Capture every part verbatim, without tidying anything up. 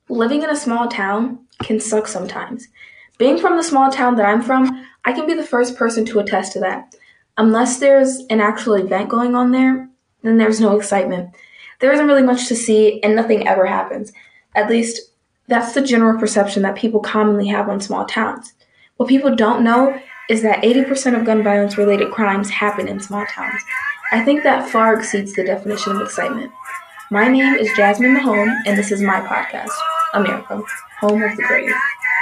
Living in a small town can suck sometimes. Being from the small town that I'm from, I can be the first person to attest to that. Unless there's an actual event going on there, then there's no excitement. There isn't really much to see, and nothing ever happens. At least, that's the general perception that people commonly have on small towns. What people don't know is that eighty percent of gun violence related crimes happen in small towns. I think that far exceeds the definition of excitement. My name is Jasmine Mahone, and this is my podcast, America, Home of the Brave.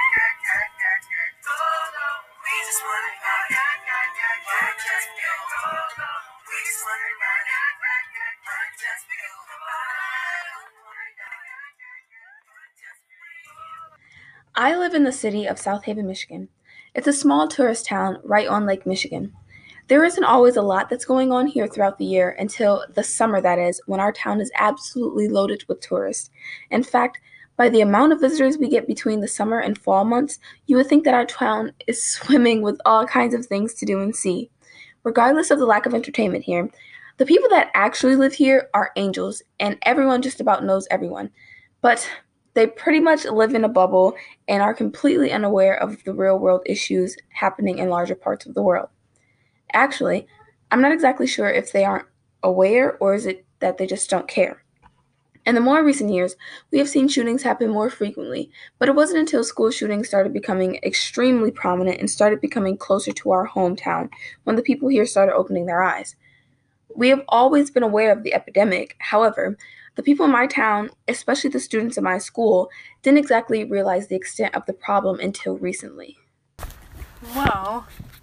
I live in the city of South Haven, Michigan. It's a small tourist town right on Lake Michigan. There isn't always a lot that's going on here throughout the year until the summer, that is, when our town is absolutely loaded with tourists. In fact, by the amount of visitors we get between the summer and fall months, you would think that our town is swimming with all kinds of things to do and see. Regardless of the lack of entertainment here, the people that actually live here are angels, and everyone just about knows everyone. But they pretty much live in a bubble and are completely unaware of the real world issues happening in larger parts of the world. Actually, I'm not exactly sure if they aren't aware or is it that they just don't care. In the more recent years, we have seen shootings happen more frequently, but it wasn't until school shootings started becoming extremely prominent and started becoming closer to our hometown when the people here started opening their eyes. We have always been aware of the epidemic. However, the people in my town, especially the students in my school, didn't exactly realize the extent of the problem until recently. Well,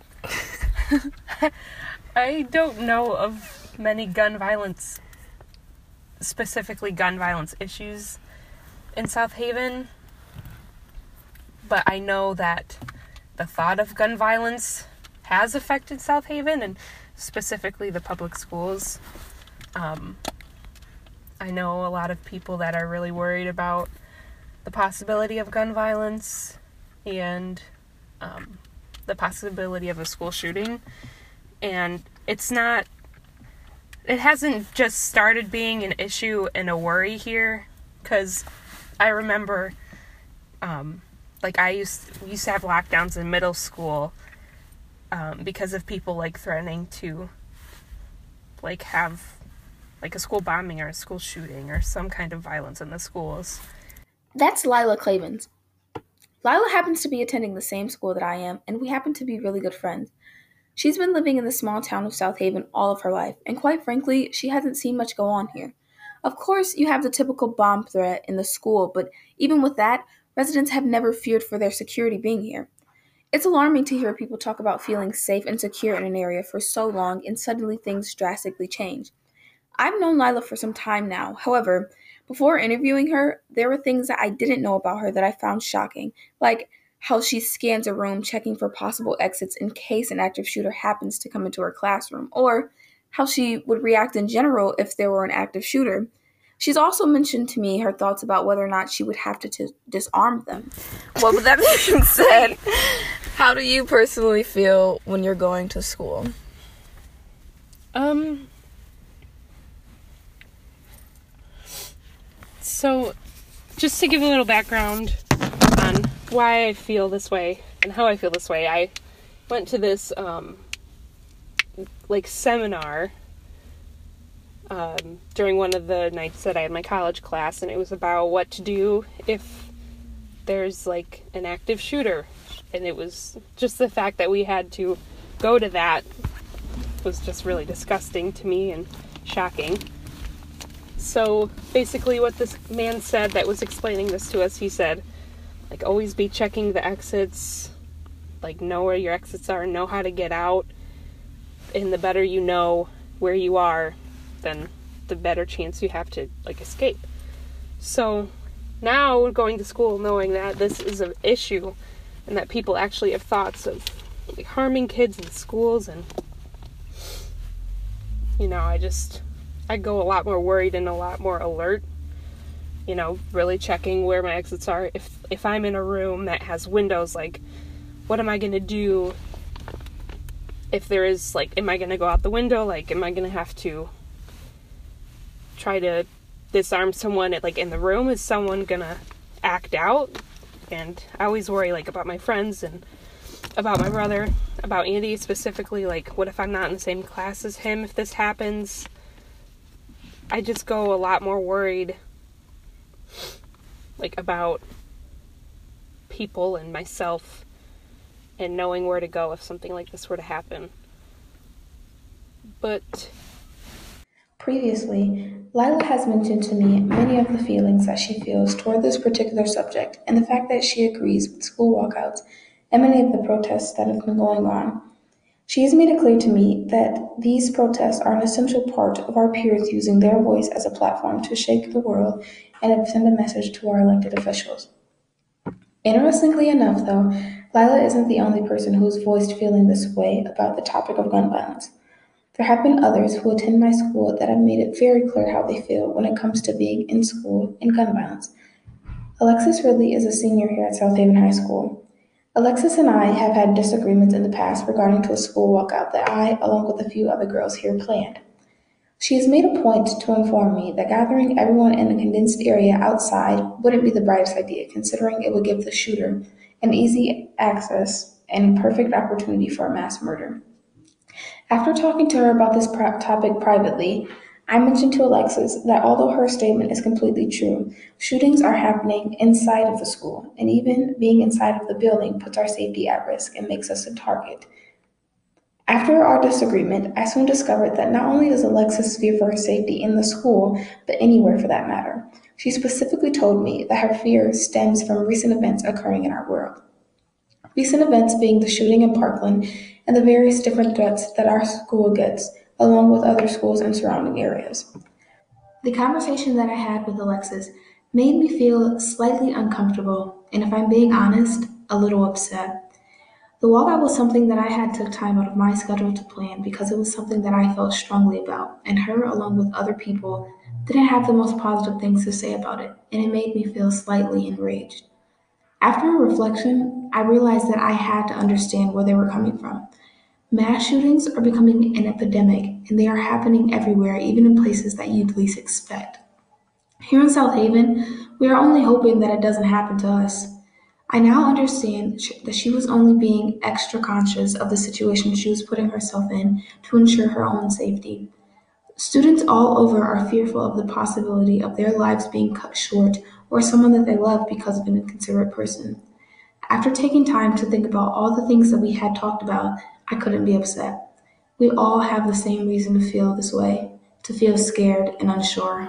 I don't know of many gun violence, specifically gun violence issues in South Haven, but I know that the thought of gun violence has affected South Haven and specifically the public schools. Um, I know a lot of people that are really worried about the possibility of gun violence and um, the possibility of a school shooting. And it's not, it hasn't just started being an issue and a worry here, because I remember, um, like I used, we used to have lockdowns in middle school um, because of people like threatening to like have like a school bombing or a school shooting or some kind of violence in the schools. That's Lila Clavens. Lila happens to be attending the same school that I am, and we happen to be really good friends. She's been living in the small town of South Haven all of her life, and quite frankly, she hasn't seen much go on here. Of course, you have the typical bomb threat in the school, but even with that, residents have never feared for their security being here. It's alarming to hear people talk about feeling safe and secure in an area for so long and suddenly things drastically change. I've known Lila for some time now. However, before interviewing her, there were things that I didn't know about her that I found shocking, like how she scans a room checking for possible exits in case an active shooter happens to come into her classroom, or how she would react in general if there were an active shooter. She's also mentioned to me her thoughts about whether or not she would have to t- disarm them. Well, with that being said, how do you personally feel when you're going to school? Um... So, just to give a little background on why I feel this way and how I feel this way, I went to this, um, like, seminar um, during one of the nights that I had my college class, and it was about what to do if there's, like, an active shooter. And it was just the fact that we had to go to that was just really disgusting to me and shocking. So basically what this man said that was explaining this to us, he said, like, always be checking the exits, like, know where your exits are, know how to get out, and the better you know where you are, then the better chance you have to, like, escape. So now going to school knowing that this is an issue and that people actually have thoughts of, like, harming kids in schools, and, you know, I just... I go a lot more worried and a lot more alert, you know, really checking where my exits are. If if I'm in a room that has windows, like, what am I going to do if there is, like, am I going to go out the window? Like, am I going to have to try to disarm someone, like, in the room? Is someone going to act out. And I always worry, like, about my friends and about my brother, about Andy specifically. Like, what if I'm not in the same class as him if this happens? I just go a lot more worried, like, about people and myself and knowing where to go if something like this were to happen. But Previously, Lila has mentioned to me many of the feelings that she feels toward this particular subject and the fact that she agrees with school walkouts and many of the protests that have been going on. She has made it clear to me that these protests are an essential part of our peers using their voice as a platform to shake the world and send a message to our elected officials. Interestingly enough, though, Lila isn't the only person who has voiced feeling this way about the topic of gun violence. There have been others who attend my school that have made it very clear how they feel when it comes to being in school and gun violence. Alexis Ridley is a senior here at South Haven High School. Alexis and I have had disagreements in the past regarding to a school walkout that I, along with a few other girls here, planned. She has made a point to inform me that gathering everyone in a condensed area outside wouldn't be the brightest idea, considering it would give the shooter an easy access and perfect opportunity for a mass murder. After talking to her about this pro- topic privately, I mentioned to Alexis that although her statement is completely true, shootings are happening inside of the school, and even being inside of the building puts our safety at risk and makes us a target. After our disagreement, I soon discovered that not only does Alexis fear for her safety in the school, but anywhere for that matter. She specifically told me that her fear stems from recent events occurring in our world. Recent events being the shooting in Parkland and the various different threats that our school gets, along with other schools in surrounding areas. The conversation that I had with Alexis made me feel slightly uncomfortable, and if I'm being honest, a little upset. The walkout was something that I had took time out of my schedule to plan because it was something that I felt strongly about, and her, along with other people, didn't have the most positive things to say about it, and it made me feel slightly enraged. After a reflection, I realized that I had to understand where they were coming from. Mass shootings are becoming an epidemic, and they are happening everywhere, even in places that you'd least expect. Here in South Haven, we are only hoping that it doesn't happen to us. I now understand that she was only being extra conscious of the situation she was putting herself in to ensure her own safety. Students all over are fearful of the possibility of their lives being cut short or someone that they love because of an inconsiderate person. After taking time to think about all the things that we had talked about, I couldn't be upset. We all have the same reason to feel this way, to feel scared and unsure.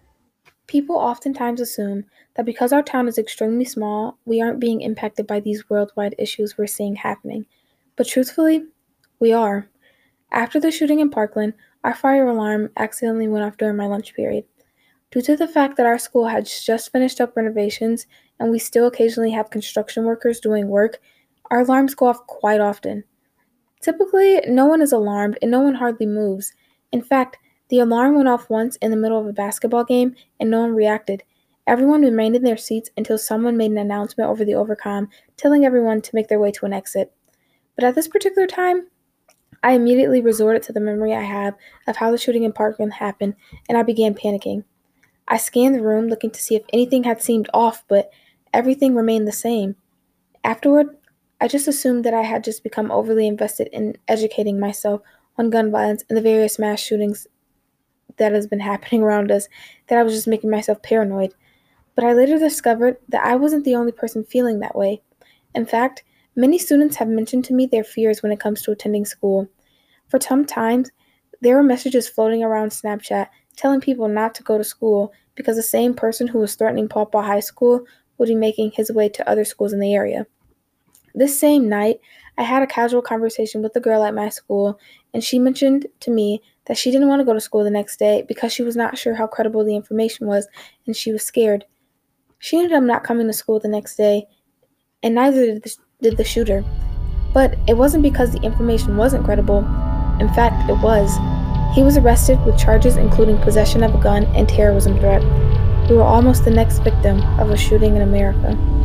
People oftentimes assume that because our town is extremely small, we aren't being impacted by these worldwide issues we're seeing happening. But truthfully, we are. After the shooting in Parkland, our fire alarm accidentally went off during my lunch period. Due to the fact that our school had just finished up renovations and we still occasionally have construction workers doing work, our alarms go off quite often. Typically, no one is alarmed and no one hardly moves. In fact, the alarm went off once in the middle of a basketball game and no one reacted. Everyone remained in their seats until someone made an announcement over the overcom telling everyone to make their way to an exit. But at this particular time, I immediately resorted to the memory I have of how the shooting in Parkland happened, and I began panicking. I scanned the room looking to see if anything had seemed off, but everything remained the same. Afterward, I just assumed that I had just become overly invested in educating myself on gun violence and the various mass shootings that has been happening around us, that I was just making myself paranoid. But I later discovered that I wasn't the only person feeling that way. In fact, many students have mentioned to me their fears when it comes to attending school. For some time, there were messages floating around Snapchat telling people not to go to school because the same person who was threatening Paw Paw High School would be making his way to other schools in the area. This same night, I had a casual conversation with a girl at my school, and she mentioned to me that she didn't want to go to school the next day because she was not sure how credible the information was, and she was scared. She ended up not coming to school the next day, and neither did the, did the shooter. But it wasn't because the information wasn't credible. In fact, it was. He was arrested with charges including possession of a gun and terrorism threat. We were almost the next victim of a shooting in America.